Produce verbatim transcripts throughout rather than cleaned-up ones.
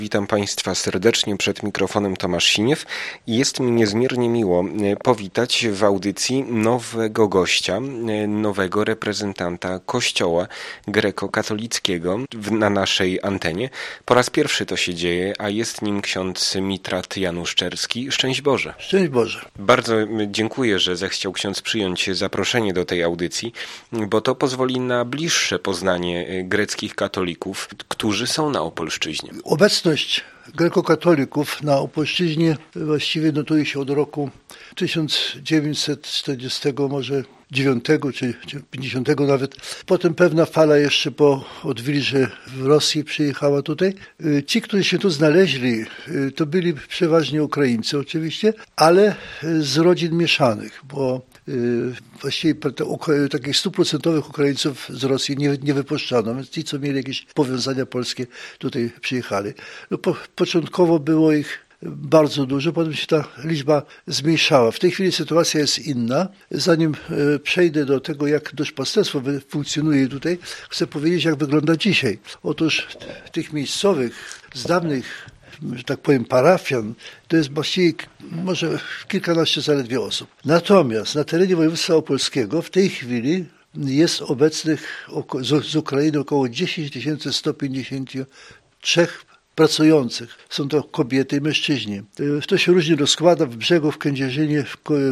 Witam Państwa serdecznie, przed mikrofonem Tomasz Siniew i jest mi niezmiernie miło powitać w audycji nowego gościa, nowego reprezentanta Kościoła grekokatolickiego na naszej antenie. Po raz pierwszy to się dzieje, a jest nim ksiądz Mitrat Janusz Czerski. Szczęść Boże. Szczęść Boże. Bardzo dziękuję, że zechciał ksiądz przyjąć zaproszenie do tej audycji, bo to pozwoli na bliższe poznanie greckich katolików, którzy są na Opolszczyźnie. Obecność grekokatolików na Opolszczyźnie właściwie notuje się od roku tysiąc dziewięćset czterdziestego może dziewiątego czy pięćdziesiątego nawet. Potem pewna fala jeszcze po odwilży w Rosji przyjechała tutaj. Ci, którzy się tu znaleźli, to byli przeważnie Ukraińcy oczywiście, ale z rodzin mieszanych, bo właściwie takich stuprocentowych Ukraińców z Rosji nie, nie wypuszczano, więc ci, co mieli jakieś powiązania polskie, tutaj przyjechali. No, po, początkowo było ich bardzo dużo, potem się ta liczba zmniejszała. W tej chwili sytuacja jest inna. Zanim przejdę do tego, jak duszpasterstwo funkcjonuje tutaj, chcę powiedzieć, jak wygląda dzisiaj. Otóż tych miejscowych, z dawnych, że tak powiem, parafian, to jest właściwie może kilkanaście zaledwie osób. Natomiast na terenie województwa opolskiego w tej chwili jest obecnych z Ukrainy około dziesięć tysięcy sto pięćdziesiąt trzy pracujących. Są to kobiety i mężczyźni. To się różnie rozkłada. W Brzegu, w Kędzierzynie,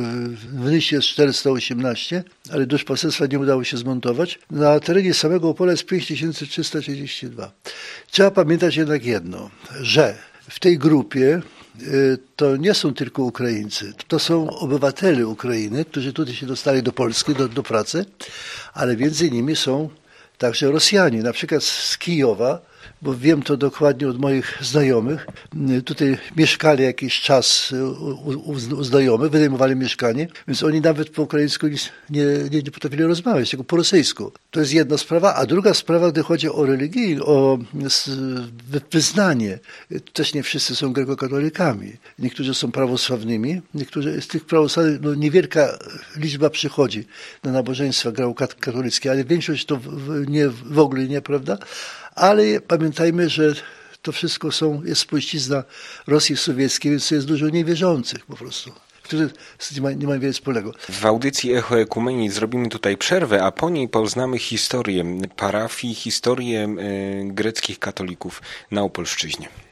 w Nysie jest czterysta osiemnaście, ale duszpasterstwa nie udało się zmontować. Na terenie samego Opola jest pięć tysięcy trzysta trzydzieści dwa. Trzeba pamiętać jednak jedno, że w tej grupie to nie są tylko Ukraińcy, to są obywatele Ukrainy, którzy tutaj się dostali do Polski, do, do pracy, ale między innymi są także Rosjanie, na przykład z Kijowa, bo wiem to dokładnie od moich znajomych. Tutaj mieszkali jakiś czas u, u, u znajomych, wynajmowali mieszkanie, więc oni nawet po ukraińsku nie, nie, nie potrafili rozmawiać, tylko po rosyjsku. To jest jedna sprawa, a druga sprawa, gdy chodzi o religię, o wyznanie. Też nie wszyscy są grekokatolikami. Niektórzy są prawosławnymi, niektórzy z tych prawosławnych, no niewielka liczba przychodzi na nabożeństwa grekokatolickie, ale większość to w, nie, w ogóle nie, prawda? Ale pamiętajmy, że to wszystko są, jest spuścizna Rosji Sowieckiej, więc jest dużo niewierzących po prostu, którzy nie mają, nie mają wiele wspólnego. W audycji Echo Ekumenii zrobimy tutaj przerwę, a po niej poznamy historię parafii, historię y, greckich katolików na Opolszczyźnie.